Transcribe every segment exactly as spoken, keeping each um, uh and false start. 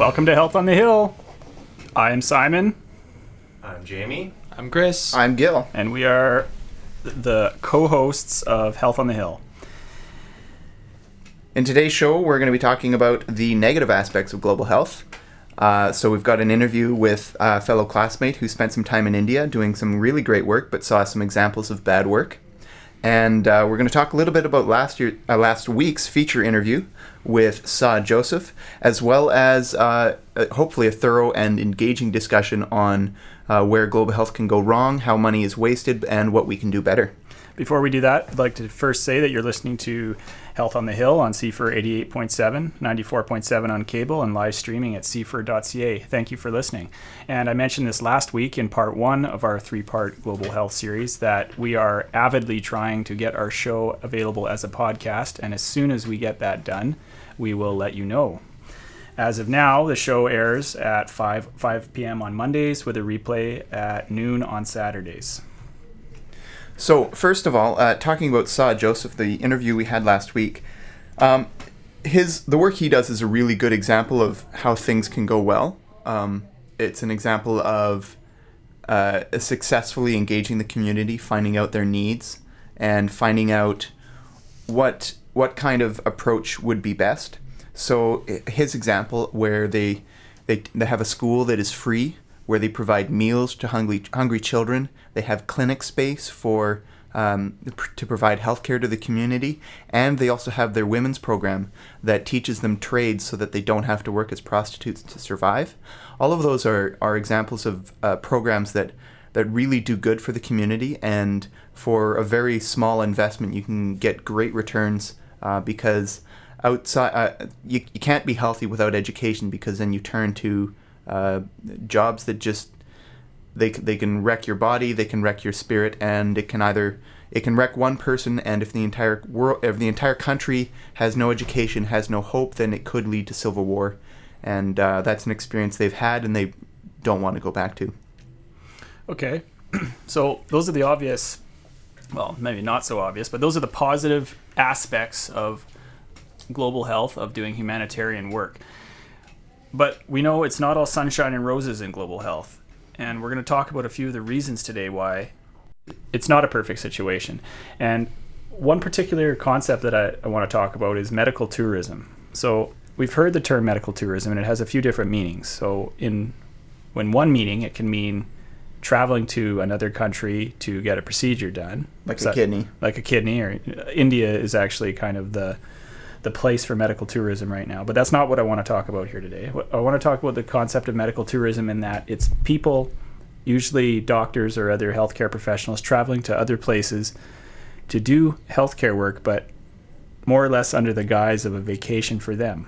Welcome to Health on the Hill. I am Simon. I'm Jamie. I'm Chris. I'm Gil. And we are the co-hosts of Health on the Hill. In today's show, we're going to be talking about the negative aspects of global health. Uh, so we've got an interview with a fellow classmate who spent some time in India doing some really great work, but saw some examples of bad work. And uh, we're going to talk a little bit about last year, uh, last week's feature interview with Saad Joseph, as well as uh, hopefully a thorough and engaging discussion on uh, where global health can go wrong, how money is wasted, and what we can do better. Before we do that, I'd like to first say that you're listening to Health on the Hill on C F I R eighty-eight point seven, ninety-four point seven on cable, and live streaming at C F I R dot C A. Thank you for listening. And I mentioned this last week in part one of our three-part global health series that we are avidly trying to get our show available as a podcast, and as soon as we get that done, we will let you know. As of now, the show airs at five p.m. on Mondays with a replay at noon on Saturdays. So, first of all, uh, talking about Saad Joseph, the interview we had last week, um, his the work he does is a really good example of how things can go well. Um, it's an example of uh, successfully engaging the community, finding out their needs, and finding out what what kind of approach would be best. So, his example, where they they they have a school that is free, where they provide meals to hungry hungry children. They have clinic space for um, to provide healthcare to the community, and they also have their women's program that teaches them trades so that they don't have to work as prostitutes to survive. All of those are, are examples of uh, programs that, that really do good for the community, and for a very small investment you can get great returns uh, because outside uh, you, you can't be healthy without education, because then you turn to uh, jobs that just They they can wreck your body, they can wreck your spirit, and it can either it can wreck one person, and if the entire world, if the entire country has no education, has no hope, then it could lead to civil war, and uh, that's an experience they've had and they don't want to go back to. Okay, so those are the obvious, well, maybe not so obvious, but those are the positive aspects of global health, of doing humanitarian work. But we know it's not all sunshine and roses in global health. And we're going to talk about a few of the reasons today why it's not a perfect situation. And one particular concept that I, I want to talk about is medical tourism. So we've heard the term medical tourism, and it has a few different meanings. So in when one meaning, it can mean traveling to another country to get a procedure done. Like so, a kidney. Like a kidney. Or India is actually kind of the the place for medical tourism right now. But that's not what I want to talk about here today. I want to talk about the concept of medical tourism, in that it's people, usually doctors or other healthcare professionals, traveling to other places to do healthcare work, but more or less under the guise of a vacation for them.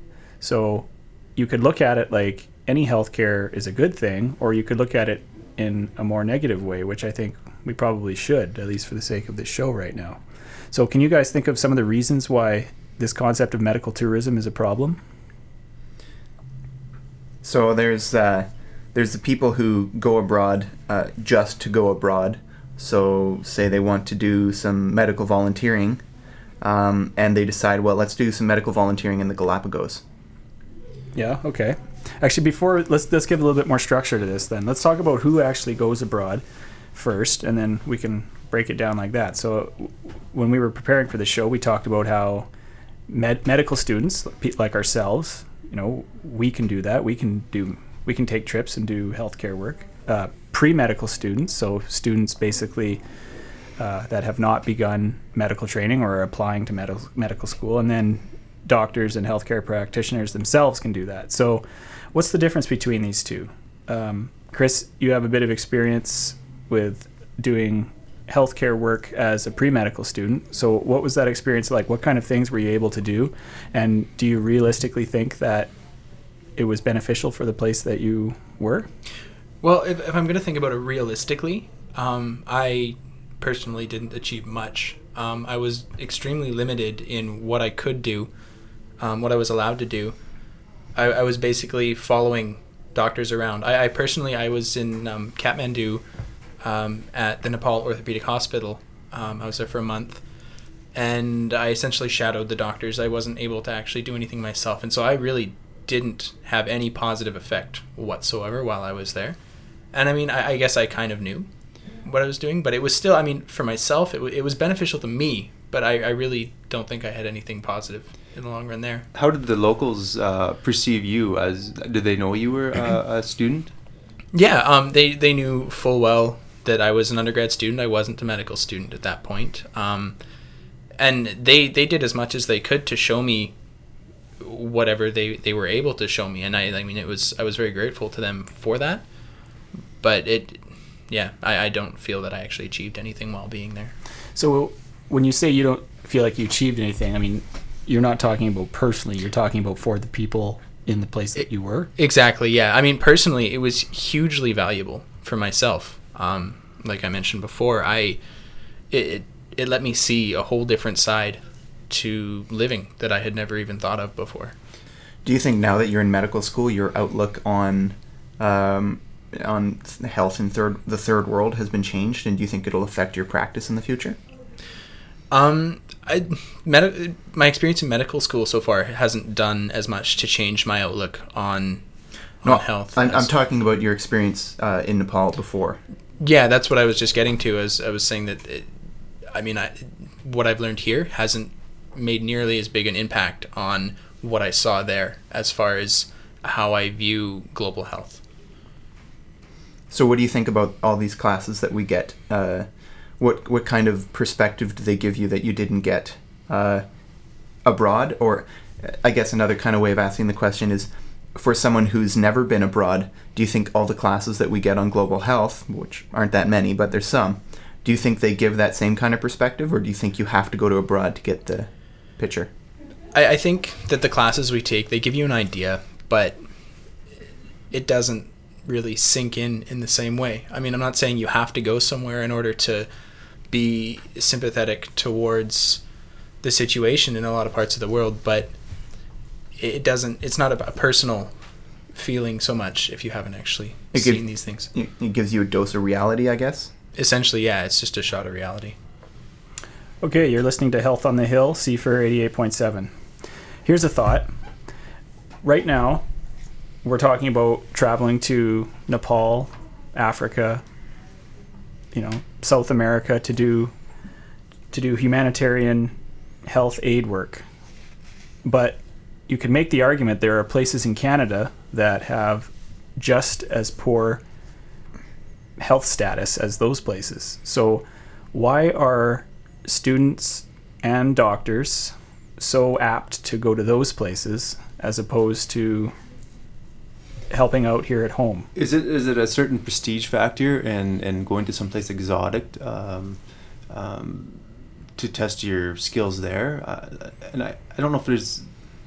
So you could look at it like any healthcare is a good thing, or you could look at it in a more negative way, which I think we probably should, at least for the sake of this show right now. So can you guys think of some of the reasons why this concept of medical tourism is a problem? So there's uh, there's the people who go abroad uh, just to go abroad. So say they want to do some medical volunteering, um, and they decide, well, let's do some medical volunteering in the Galapagos. Yeah, okay. Actually, before, let's let's give a little bit more structure to this then. Let's talk about who actually goes abroad first, and then we can break it down like that. So when we were preparing for the show, we talked about how Med- medical students like ourselves, you know, we can do that. We can do, we can take trips and do healthcare work. Uh, pre-medical students, so students basically uh, that have not begun medical training or are applying to medical medical school, and then doctors and healthcare practitioners themselves can do that. So, what's the difference between these two? Um, Chris, you have a bit of experience with doing healthcare work as a pre-medical student. So what was that experience like? What kind of things were you able to do? And do you realistically think that it was beneficial for the place that you were? Well, if, if I'm going to think about it realistically, um, I personally didn't achieve much. Um, I was extremely limited in what I could do, um, what I was allowed to do. I, I was basically following doctors around. I, I personally, I was in um, Kathmandu, Um, at the Nepal Orthopedic Hospital. Um, I was there for a month, and I essentially shadowed the doctors. I wasn't able to actually do anything myself, and so I really didn't have any positive effect whatsoever while I was there. And I mean, I, I guess I kind of knew what I was doing, but it was still, I mean, for myself, it, w- it was beneficial to me, but I, I really don't think I had anything positive in the long run there. How did the locals uh, perceive you? As did they know you were uh, a student? Yeah, um, they, they knew full well that I was an undergrad student. I wasn't a medical student at that point. Um, and they, they did as much as they could to show me whatever they, they were able to show me. And I, I mean, it was, I was very grateful to them for that. But it, yeah, I, I don't feel that I actually achieved anything while being there. So when you say you don't feel like you achieved anything, I mean, you're not talking about personally, you're talking about for the people in the place that you were? Exactly, yeah. I mean, personally, it was hugely valuable for myself. Um, like I mentioned before, I it, it it let me see a whole different side to living that I had never even thought of before. Do you think now that you're in medical school, your outlook on um, on health in third the third world has been changed, and do you think it'll affect your practice in the future? Um, I med- my experience in medical school so far hasn't done as much to change my outlook on on no, health. I'm, as, I'm talking about your experience uh, in Nepal before. Yeah, that's what I was just getting to. As I was saying that, it, I mean, I, what I've learned here hasn't made nearly as big an impact on what I saw there as far as how I view global health. So what do you think about all these classes that we get? Uh, what what kind of perspective do they give you that you didn't get uh, abroad? Or I guess another kind of way of asking the question is, for someone who's never been abroad, do you think all the classes that we get on global health, which aren't that many, but there's some, do you think they give that same kind of perspective, or do you think you have to go to abroad to get the picture? I, I think that the classes we take, they give you an idea, but it doesn't really sink in in the same way. I mean, I'm not saying you have to go somewhere in order to be sympathetic towards the situation in a lot of parts of the world, but it doesn't, it's not a personal feeling so much if you haven't actually it seen give, these things. It gives you a dose of reality, I guess? Essentially, yeah, it's just a shot of reality. Okay, you're listening to Health on the Hill, C F I R eighty-eight point seven. Here's a thought. Right now, we're talking about traveling to Nepal, Africa, you know, South America to do to do humanitarian health aid work. But you can make the argument there are places in Canada that have just as poor health status as those places. So why are students and doctors so apt to go to those places as opposed to helping out here at home? Is it is it a certain prestige factor and and going to someplace exotic um, um, to test your skills there? Uh, and I, I don't know if there's.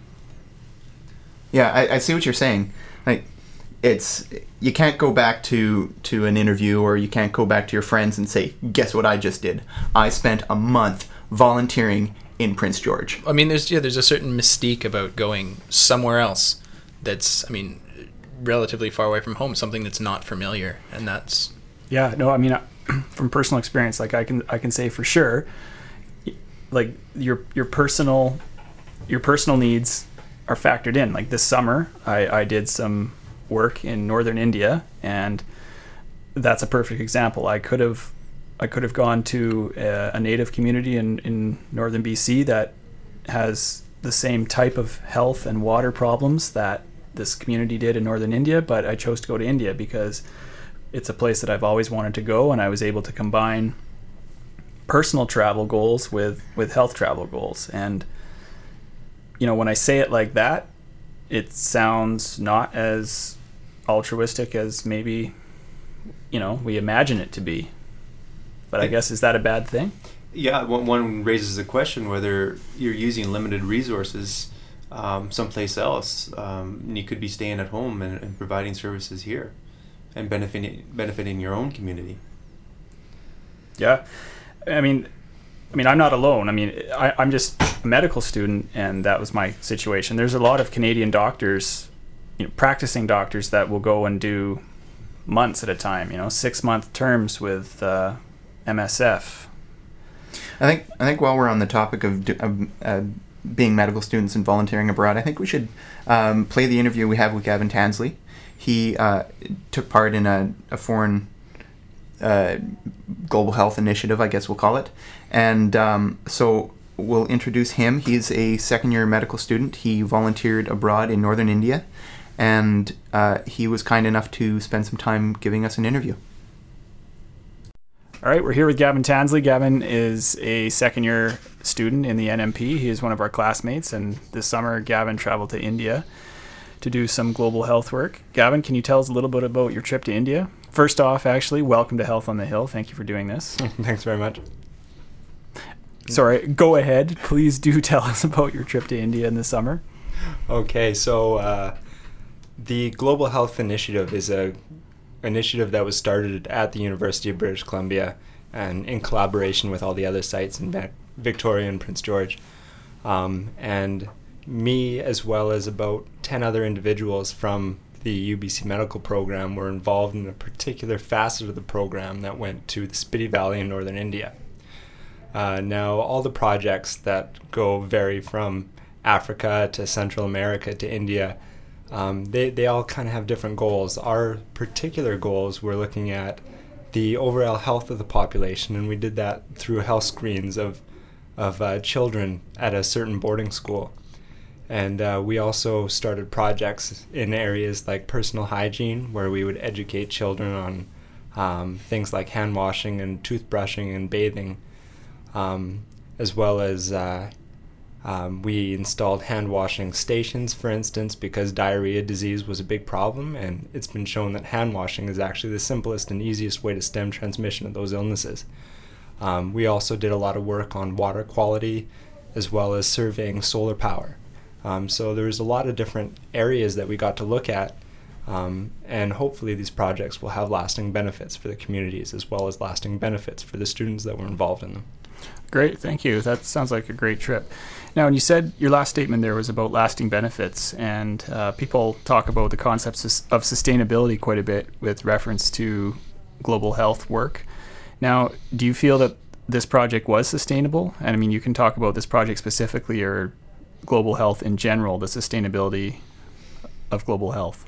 Yeah, I, I see what you're saying. Like, it's you can't go back to to an interview, or you can't go back to your friends and say, "Guess what I just did? I spent a month volunteering in Prince George." I mean, there's yeah, there's a certain mystique about going somewhere else that's, I mean, relatively far away from home, something that's not familiar, and that's Yeah, no, I mean, from personal experience, like I can I can say for sure, like your your personal your personal needs are factored in. Like this summer, I, I did some work in northern India, and that's a perfect example. I could have I could have gone to a, a native community in, in northern B C that has the same type of health and water problems that this community did in northern India, but I chose to go to India because it's a place that I've always wanted to go, and I was able to combine personal travel goals with, with health travel goals. And you know, when I say it like that, it sounds not as altruistic as maybe, you know, we imagine it to be. But I guess, is that a bad thing? Yeah, one, one raises the question whether you're using limited resources um, someplace else. Um, and you could be staying at home and, and providing services here and benefiting benefiting your own community. Yeah. I mean, I mean, I'm not alone. I mean, I, I'm just a medical student, and that was my situation. There's a lot of Canadian doctors, you know, practicing doctors that will go and do months at a time, you know, six-month terms with uh, M S F. I think I think while we're on the topic of, do, of uh, being medical students and volunteering abroad, I think we should um, play the interview we have with Gavin Tansley. He uh, took part in a, a foreign uh, global health initiative, I guess we'll call it. And um, so we'll introduce him. He's a second-year medical student. He volunteered abroad in northern India, and uh, he was kind enough to spend some time giving us an interview. All right, we're here with Gavin Tansley. Gavin is a second-year student in the N M P. He is one of our classmates, and this summer Gavin traveled to India to do some global health work. Gavin, can you tell us a little bit about your trip to India? First off, actually, welcome to Health on the Hill. Thank you for doing this. Thanks very much. Sorry, go ahead. Please do tell us about your trip to India in the summer. Okay, so uh, the Global Health Initiative is a initiative that was started at the University of British Columbia and in collaboration with all the other sites in Victoria and Prince George. Um, and me, as well as about ten other individuals from the U B C medical program, were involved in a particular facet of the program that went to the Spiti Valley in northern India. Uh, now, all the projects that go vary from Africa to Central America to India, um, they, they all kind of have different goals. Our particular goals, we're looking at the overall health of the population, and we did that through health screens of, of uh, children at a certain boarding school. And uh, we also started projects in areas like personal hygiene, where we would educate children on um, things like hand washing and toothbrushing and bathing, um, as well as uh, um, we installed hand washing stations, for instance, because diarrhea disease was a big problem, and it's been shown that hand washing is actually the simplest and easiest way to stem transmission of those illnesses. Um, we also did a lot of work on water quality, as well as surveying solar power. Um, so there's a lot of different areas that we got to look at, um, and hopefully these projects will have lasting benefits for the communities, as well as lasting benefits for the students that were involved in them. Great, thank you. That sounds like a great trip. Now, when you said your last statement there was about lasting benefits, and uh, people talk about the concepts of sustainability quite a bit with reference to global health work. Now, do you feel that this project was sustainable? And I mean, you can talk about this project specifically or global health in general, the sustainability of global health.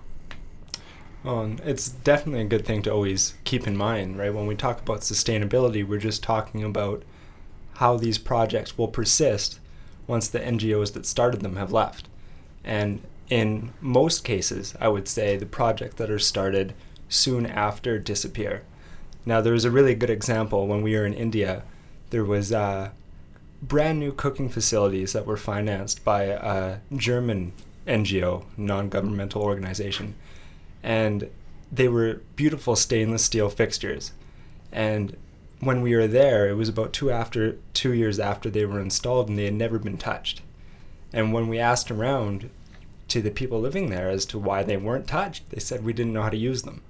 Well, it's definitely a good thing to always keep in mind, right? When we talk about sustainability, we're just talking about how these projects will persist once the N G Os that started them have left. And in most cases, I would say the projects that are started soon after disappear. Now, there was a really good example when we were in India. There was uh, brand new cooking facilities that were financed by a German N G O, non-governmental organization. And they were beautiful stainless steel fixtures. And when we were there, it was about two after two years after they were installed, and they had never been touched. And when we asked around to the people living there as to why they weren't touched, they said we didn't know how to use them.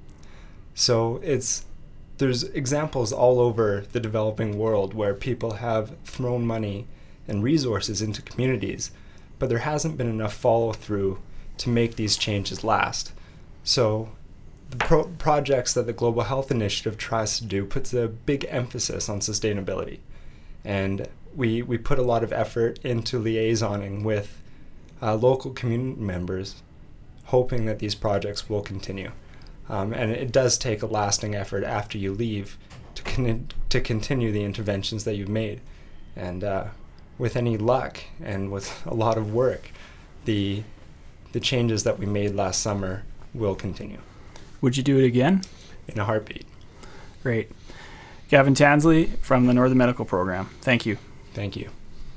So it's there's examples all over the developing world where people have thrown money and resources into communities, but there hasn't been enough follow-through to make these changes last. So the pro- projects that the Global Health Initiative tries to do puts a big emphasis on sustainability. And we we put a lot of effort into liaisoning with uh, local community members, hoping that these projects will continue. Um, and it does take a lasting effort after you leave to con- to continue the interventions that you've made. And uh, with any luck and with a lot of work, the the changes that we made last summer will continue. Would you do it again? In a heartbeat. Great. Gavin Tansley from the Northern Medical Program. Thank you. Thank you.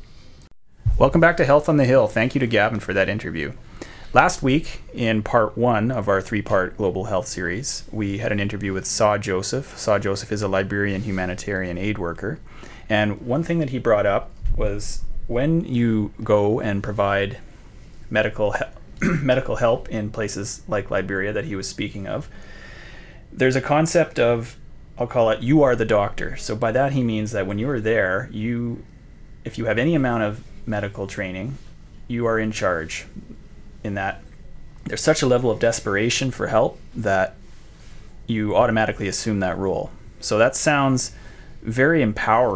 Welcome back to Health on the Hill. Thank you to Gavin for that interview. Last week, in part one of our three-part Global Health series, we had an interview with Saw Joseph. Saw Joseph is a Liberian humanitarian aid worker. And one thing that he brought up was when you go and provide medical he- medical help in places like Liberia that he was speaking of, there's a concept of, I'll call it, you are the doctor. So by that he means that when you are there, you, if you have any amount of medical training, you are in charge. In that there's such a level of desperation for help that you automatically assume that role. So that sounds very empowering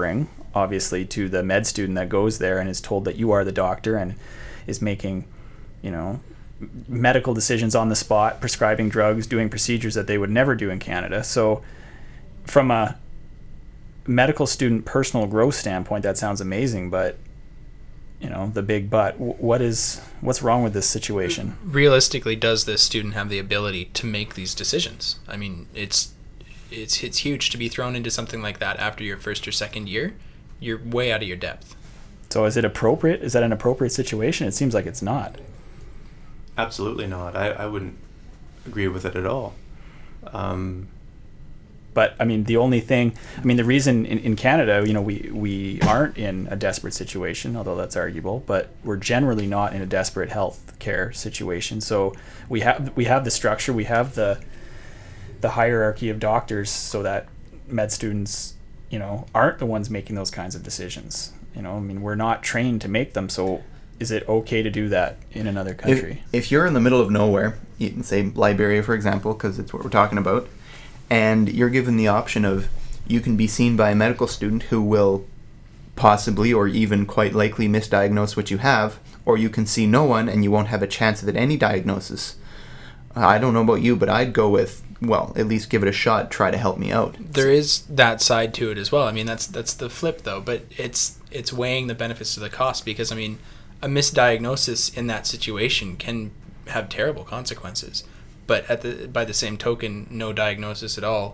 obviously, to the med student that goes there and is told that you are the doctor and is making, you know, medical decisions on the spot, prescribing drugs, doing procedures that they would never do in Canada. So from a medical student personal growth standpoint, that sounds amazing, but you know, the big but, what is what's wrong with this situation? Realistically, does this student have the ability to make these decisions? I mean, it's it's it's huge to be thrown into something like that after your first or second year. You're way out of your depth. So is it appropriate? Is that an appropriate situation? It seems like it's not. Absolutely not. I, I wouldn't agree with it at all. Um, But I mean, the only thing, I mean, the reason in, in Canada, you know, we, we aren't in a desperate situation, although that's arguable, but we're generally not in a desperate health care situation. So we have we have the structure, we have the the hierarchy of doctors, so that med students, you know, aren't the ones making those kinds of decisions. You know, I mean, we're not trained to make them. So is it okay to do that in another country? If, if you're in the middle of nowhere, you can say Liberia, for example, because it's what we're talking about, and you're given the option of you can be seen by a medical student who will possibly or even quite likely misdiagnose what you have, or you can see no one and you won't have a chance at any diagnosis. I don't know about you, but I'd go with, well, at least give it a shot, try to help me out. There is that side to it as well. I mean, that's that's the flip though, but it's it's weighing the benefits to the cost, because I mean, a misdiagnosis in that situation can have terrible consequences. But at the by the same token, no diagnosis at all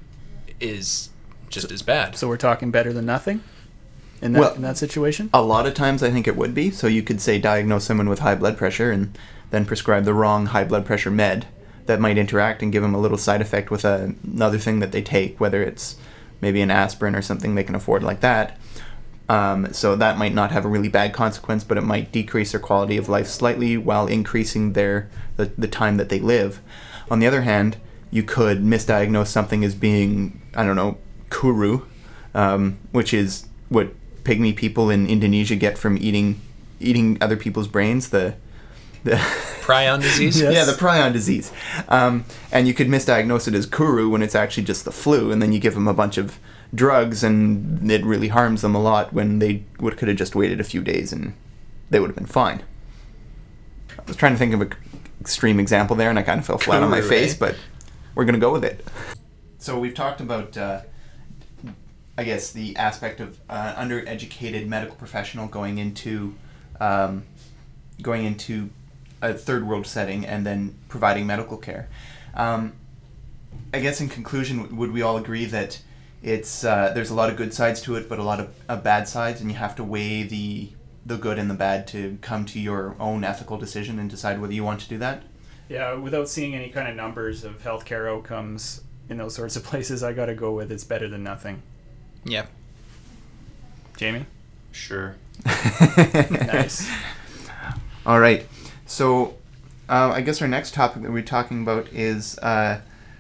is just so, as bad. So we're talking better than nothing in that well, in that situation? A lot of times I think it would be. So you could say diagnose someone with high blood pressure and then prescribe the wrong high blood pressure med that might interact and give them a little side effect with a, another thing that they take, whether it's maybe an aspirin or something they can afford like that. Um, so that might not have a really bad consequence, but it might decrease their quality of life slightly while increasing their the, the time that they live. On the other hand, you could misdiagnose something as being, I don't know, kuru, um, which is what pygmy people in Indonesia get from eating eating other people's brains, the the prion disease? Yes. Yeah, the prion disease. Um, and you could misdiagnose it as kuru when it's actually just the flu, and then you give them a bunch of drugs and it really harms them a lot when they would could have just waited a few days and they would have been fine. I was trying to think of an extreme example there and I kind of fell flat on my face, but we're going to go with it. So we've talked about, uh, I guess, the aspect of uh, undereducated medical professional going into um, going into a third world setting and then providing medical care. Um, I guess in conclusion, would we all agree that it's uh, there's a lot of good sides to it, but a lot of uh, bad sides, and you have to weigh the the good and the bad to come to your own ethical decision and decide whether you want to do that? Yeah, without seeing any kind of numbers of healthcare outcomes in those sorts of places, I got to go with it's better than nothing. Yeah. Jamie? Sure. Nice. All right. So uh, I guess our next topic that we're talking about is uh,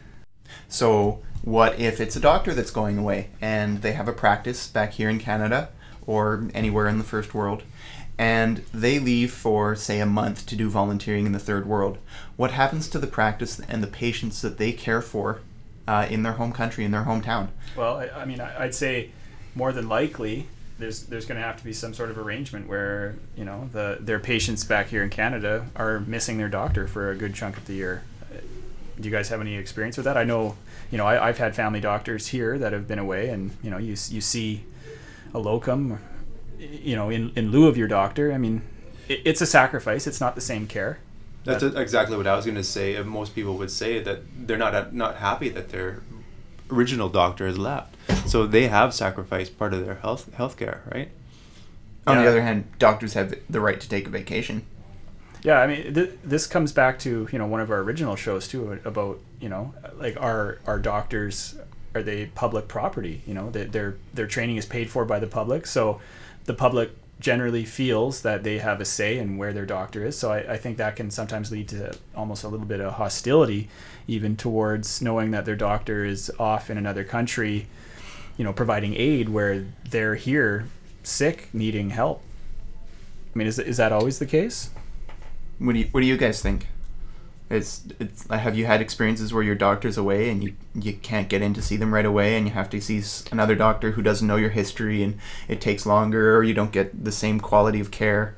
so what if it's a doctor that's going away and they have a practice back here in Canada or anywhere in the first world, and they leave for, say, a month to do volunteering in the third world? What happens to the practice and the patients that they care for uh, in their home country, in their hometown? Well, I, I mean, I, I'd say more than likely there's there's going to have to be some sort of arrangement where, you know, the their patients back here in Canada are missing their doctor for a good chunk of the year. Do you guys have any experience with that? I know, you know, I, I've had family doctors here that have been away, and, you know, you you see a locum, you know, in, in lieu of your doctor. I mean, it, it's a sacrifice. It's not the same care. That's a, exactly what I was going to say. Uh, Most people would say that they're not not happy that their original doctor has left. So they have sacrificed part of their health healthcare, right? On Yeah. the other hand, doctors have the right to take a vacation. Yeah, I mean, th- this comes back to, you know, one of our original shows too, about, you know, like our our doctors, are they public property? You know, they, their their training is paid for by the public, so the public generally feels that they have a say in where their doctor is. So I, I think that can sometimes lead to almost a little bit of hostility, even towards knowing that their doctor is off in another country, you know, providing aid where they're here sick, needing help. I mean, is is that always the case? What do you What do you guys think? It's it's. Have you had experiences where your doctor's away and you you can't get in to see them right away, and you have to see s- another doctor who doesn't know your history, and it takes longer, or you don't get the same quality of care?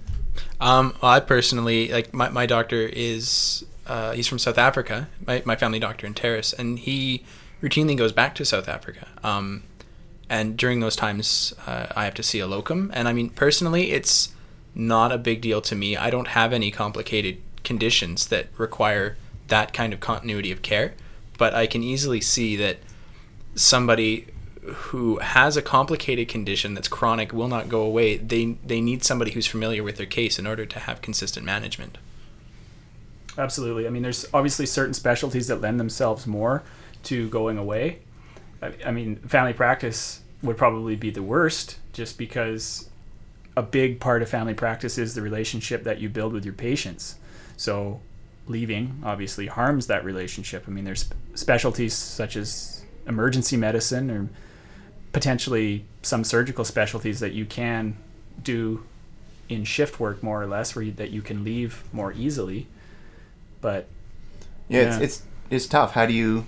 Um, well, I personally, like, my, my doctor is, uh, he's from South Africa, my, my family doctor in Terrace, and he routinely goes back to South Africa. Um, and during those times, uh, I have to see a locum. And I mean, personally, it's not a big deal to me. I don't have any complicated conditions that require that kind of continuity of care. But I can easily see that somebody who has a complicated condition that's chronic, will not go away, they they need somebody who's familiar with their case in order to have consistent management. Absolutely. I mean, there's obviously certain specialties that lend themselves more to going away. I, I mean, family practice would probably be the worst, just because a big part of family practice is the relationship that you build with your patients. So leaving obviously harms that relationship. I mean, there's specialties such as emergency medicine or potentially some surgical specialties that you can do in shift work more or less, where you, that you can leave more easily. But yeah, yeah. It's, it's it's tough. How do you?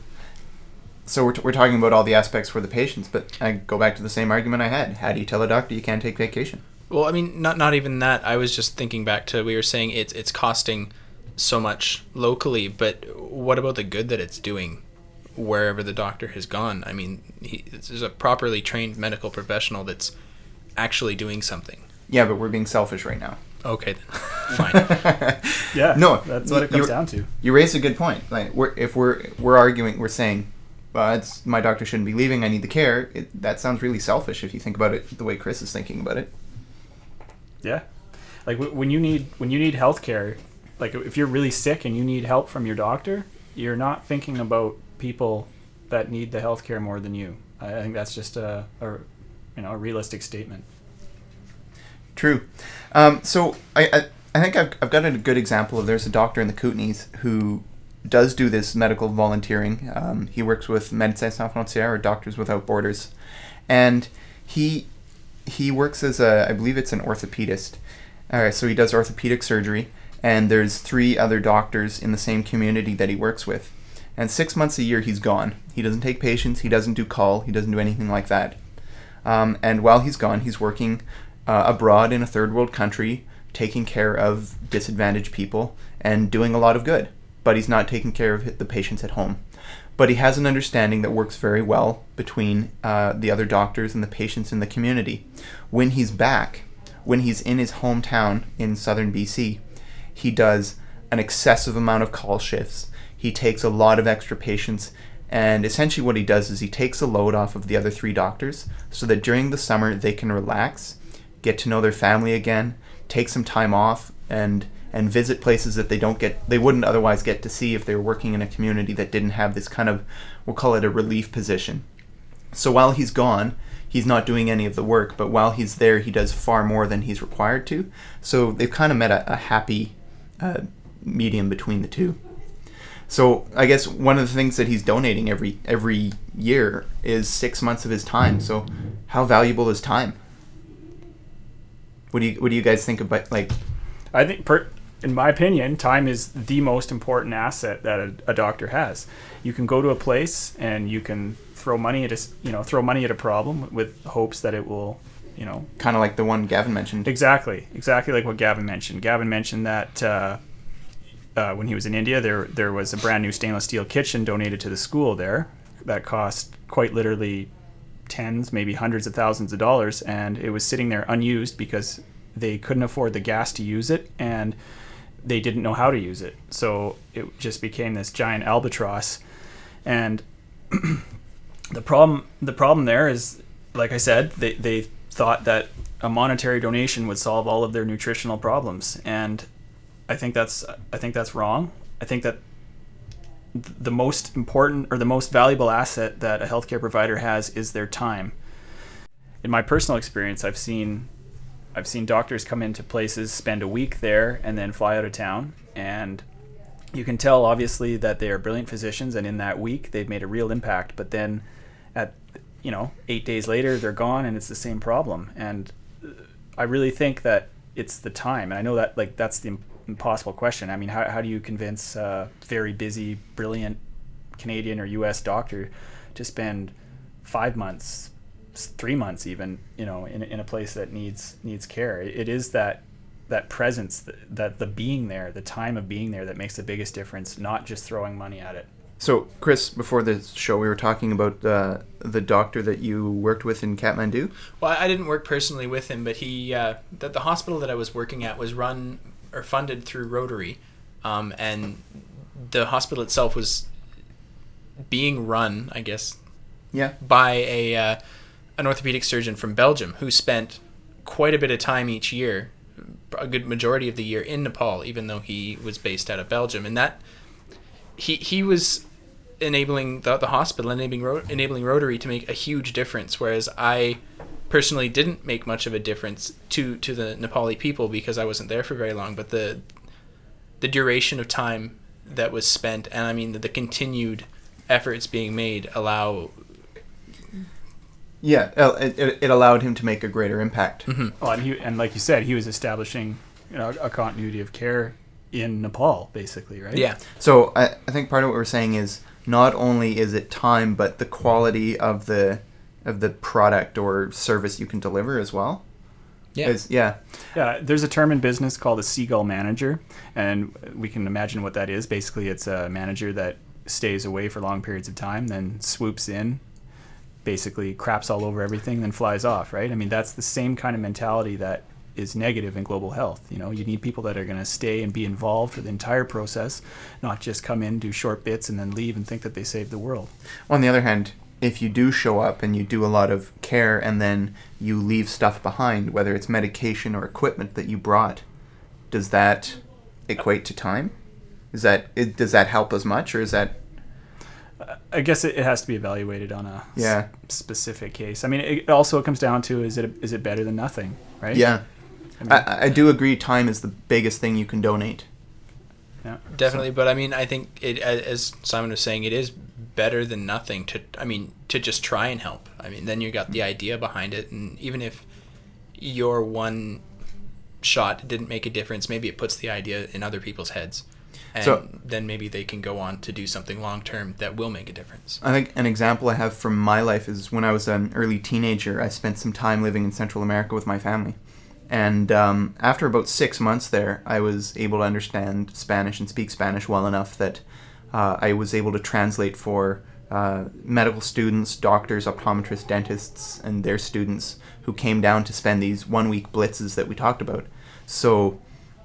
So we're, t- we're talking about all the aspects for the patients, but I go back to the same argument I had. How do you tell a doctor you can't take vacation? Well, I mean, not not even that. I was just thinking back to, we were saying it's it's costing so much locally, but what about the good that it's doing wherever the doctor has gone? I mean, he, there's a properly trained medical professional that's actually doing something. Yeah, but we're being selfish right now. Okay, then. Fine. yeah, No, that's what it comes you're- down to. You raised a good point. Like, we're, if we're we're arguing, we're saying, well, it's, my doctor shouldn't be leaving. I need the care. It, that sounds really selfish if you think about it the way Chris is thinking about it. Yeah, like w- when you need when you need healthcare, like if you're really sick and you need help from your doctor, you're not thinking about people that need the healthcare more than you. I think that's just a, a you know a realistic statement. True. Um, so I, I I think I've I've got a good example of, there's a doctor in the Kootenays who does do this medical volunteering. Um, he works with Médecins Sans Frontières, or Doctors Without Borders, and he he works as a, I believe it's an orthopedist. Uh, so he does orthopedic surgery, and there's three other doctors in the same community that he works with. And six months a year he's gone. He doesn't take patients. He doesn't do call. He doesn't do anything like that. Um, and while he's gone, he's working uh, abroad in a third world country, taking care of disadvantaged people and doing a lot of good. But he's not taking care of the patients at home. But he has an understanding that works very well between uh, the other doctors and the patients in the community. When he's back, when he's in his hometown in southern B C, he does an excessive amount of call shifts. He takes a lot of extra patients, and essentially what he does is he takes a load off of the other three doctors so that during the summer they can relax, get to know their family again, take some time off, and and visit places that they don't get they wouldn't otherwise get to see if they were working in a community that didn't have this kind of, we'll call it a relief position. So while he's gone, he's not doing any of the work, but while he's there, he does far more than he's required to. So they've kind of met a, a happy uh, medium between the two. So I guess one of the things that he's donating every every year is six months of his time. So how valuable is time? What do you what do you guys think about, like? I think, per, in my opinion, time is the most important asset that a, a doctor has. You can go to a place and you can throw money at a, you know throw money at a problem with hopes that it will, you know, Kind of like the one Gavin mentioned. exactly exactly like what Gavin mentioned. Gavin mentioned that uh, uh, when he was in India, there there was a brand new stainless steel kitchen donated to the school there that cost quite literally tens, maybe hundreds of thousands of dollars, and it was sitting there unused because they couldn't afford the gas to use it, and they didn't know how to use it. So it just became this giant albatross. And the problem the problem there is, like I said, they, they thought that a monetary donation would solve all of their nutritional problems, and I think that's I think that's wrong. I think that the most important or the most valuable asset that a healthcare provider has is their time. In my personal experience, I've seen I've seen doctors come into places, spend a week there, and then fly out of town. And you can tell, obviously, that they are brilliant physicians, and in that week, they've made a real impact. But then, at you know, eight days later, they're gone, and it's the same problem. And I really think that it's the time. And I know that, like, that's the impossible question. I mean, how how do you convince a very busy, brilliant Canadian or U S doctor to spend five months, three months even, you know, in in a place that needs needs care? It is that that presence, that, that the being there, the time of being there that makes the biggest difference, not just throwing money at it. So, Chris, before the show, we were talking about uh, the doctor that you worked with in Kathmandu. Well, I didn't work personally with him, but he uh, that the hospital that I was working at was run or funded through Rotary, um, and the hospital itself was being run, I guess, Yeah. by a uh, an orthopedic surgeon from Belgium who spent quite a bit of time each year, a good majority of the year, in Nepal, even though he was based out of Belgium, and that he he was enabling the, the hospital, enabling Ro- enabling Rotary to make a huge difference, whereas I personally didn't make much of a difference to to the Nepali people because I wasn't there for very long. But the the duration of time that was spent, and I mean the, the continued efforts being made, allow. Yeah, it, it, it allowed him to make a greater impact. Mm-hmm. Well, and, he, and like you said, he was establishing, you know, a continuity of care in Nepal, basically, right? Yeah. So I, I think part of what we're saying is not only is it time, but the quality of the of the product or service you can deliver as well. Yeah. Is, yeah. Yeah, there's a term in business called a seagull manager, and we can imagine what that is. Basically, it's a manager that stays away for long periods of time, then swoops in, basically craps all over everything, then flies off, right? I mean, that's the same kind of mentality that is negative in global health. You know, you need people that are going to stay and be involved for the entire process, not just come in, do short bits, and then leave and think that they saved the world. On the other hand, if you do show up and you do a lot of care and then you leave stuff behind, whether it's medication or equipment that you brought, does that equate to time? Is that it, does that help as much, or is that? I guess it, it has to be evaluated on a Yeah. s- specific case. I mean, it also comes down to is it is it better than nothing, right? Yeah, I mean, I, I do agree. Time is the biggest thing you can donate. yeah. Definitely, but I mean, I think it, as Simon was saying, it is better than nothing to, I mean, to just try and help. I mean, then you got the idea behind it, and even if your one shot didn't make a difference, maybe it puts the idea in other people's heads, and So- then maybe they can go on to do something long term that will make a difference. I think an example I have from my life is when I was an early teenager, I spent some time living in Central America with my family. And um, after about six months there, I was able to understand Spanish and speak Spanish well enough that uh, I was able to translate for uh, medical students, doctors, optometrists, dentists, and their students who came down to spend these one-week blitzes that we talked about. So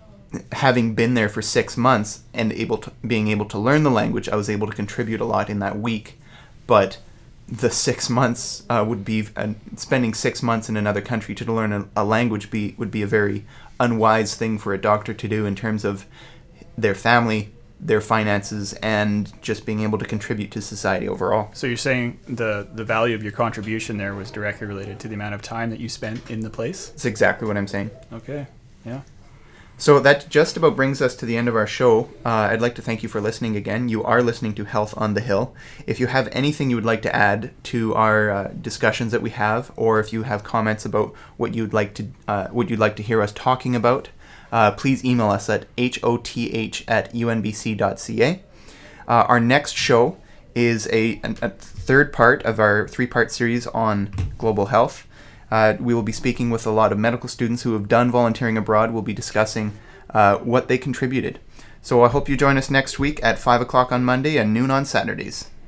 having been there for six months and able to, being able to learn the language, I was able to contribute a lot in that week. But the six months uh, would be uh, spending six months in another country to learn a, a language be would be a very unwise thing for a doctor to do in terms of their family, their finances, and just being able to contribute to society overall. So you're saying the the value of your contribution there was directly related to the amount of time that you spent in the place? That's exactly what I'm saying. Okay. Yeah. So that just about brings us to the end of our show. Uh, I'd like to thank you for listening again. You are listening to Health on the Hill. If you have anything you would like to add to our uh, discussions that we have, or if you have comments about what you'd like to uh, what you'd like to hear us talking about, uh, please email us at hoth at unbc.ca. Uh, our next show is a, a third part of our three-part series on global health. Uh, we will be speaking with a lot of medical students who have done volunteering abroad. We'll be discussing uh, what they contributed. So I hope you join us next week at five o'clock on Monday and noon on Saturdays.